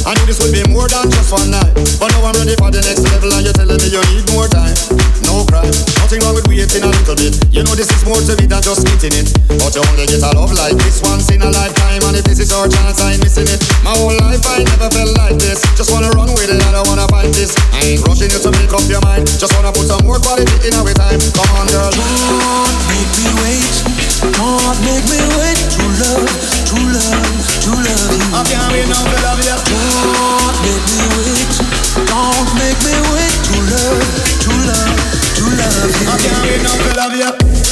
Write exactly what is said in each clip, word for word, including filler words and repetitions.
I knew this would be more than just one night, but now I'm ready for the next level and you're telling me you need more time. No crime, nothing wrong with waiting a little bit. You know this is more to me than just getting it, but you only get a love like this once in a lifetime, and if this is our chance, I ain't missing it. My whole life I never felt like this. Just wanna run with it, I don't wanna fight this. I ain't rushing you to make up your mind. Just wanna put some more quality in our time. Come on, girl. Don't make me wait. Don't make me wait. True love, true love, true love you. I can't wait now to love you. Don't make me wait. Don't make me wait. True love, true love, true love you. I can't wait now to love you.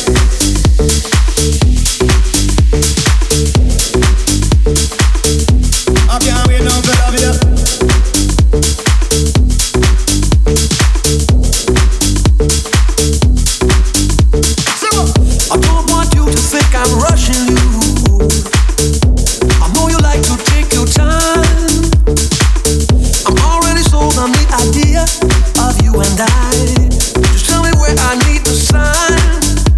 I can't wait now to love you. I don't want you to think I'm rushing you. I know you like to take your time. I'm already sold on the idea of you and I. Just tell me where I need to sign.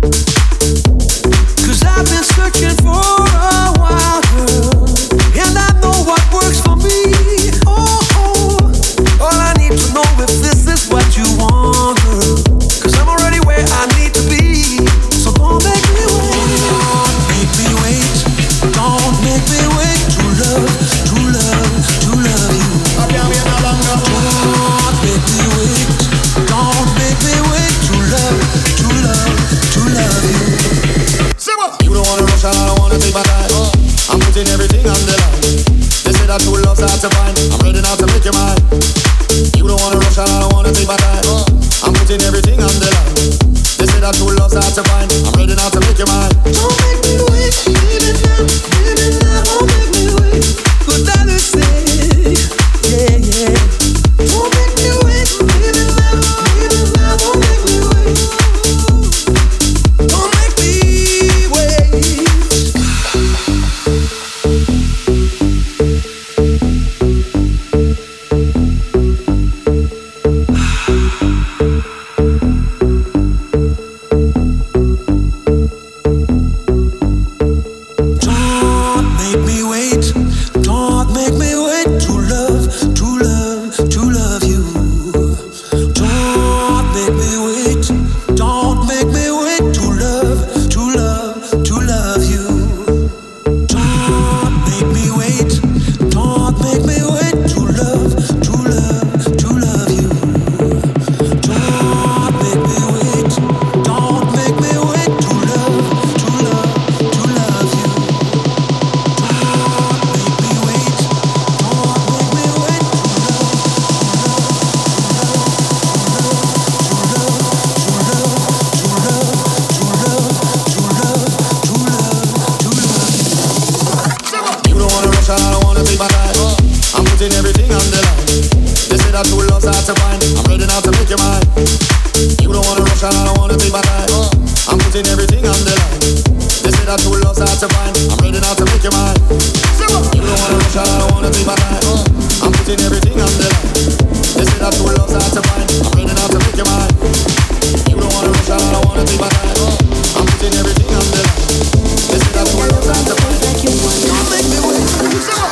Cause I've been searching for a while, girl, and I know what works for me. Oh, oh. All I need to know if this is what you want, girl. Cause I'm already where I need to be. So don't make me wait. Don't make me wait. Don't make me wait. True love, true love, true love you. I can't wait no longer. Don't make me wait. Don't make me wait. True love, true love, true love you. You don't wanna rush and I don't wanna take my time. I'm putting everything on the line. They say that true love's hard to find. I'm ready now to make you mine. You don't wanna rush and I don't wanna take my time. I'm putting everything on the line. They say that true love's hard to find. I'm ready now to make you mine. Don't make me wait, baby now, baby now, don't make me wait. Good that is say, yeah, yeah. Don't make me wait, baby now, baby now, don't make me wait. Don't make me wait. Don't make me wait. Don't make me wait. True love, true love, true love you. Don't make me wait. Don't make me wait. True love, true love, true love you. Don't make me wait. Don't make me wait. True love, true love, true love you. Don't make me wait. Don't make me wait. True love, true love, true love you. Don't make me wait. Don't make me wait. You don't wanna rush and I don't wanna take my time. I'm putting everything on the line. They say that true love's hard to find. I'm ready now to make you mine. You don't wanna rush and I don't wanna take my time. I'm putting everything on the line. They say that true love's hard to find. I'm ready now to make you mine. You don't wanna rush and I don't wanna take my time. I'm putting everything on the line. They say that true love's hard to find. I'm ready now to make you mine. You don't wanna rush and I don't wanna take my time.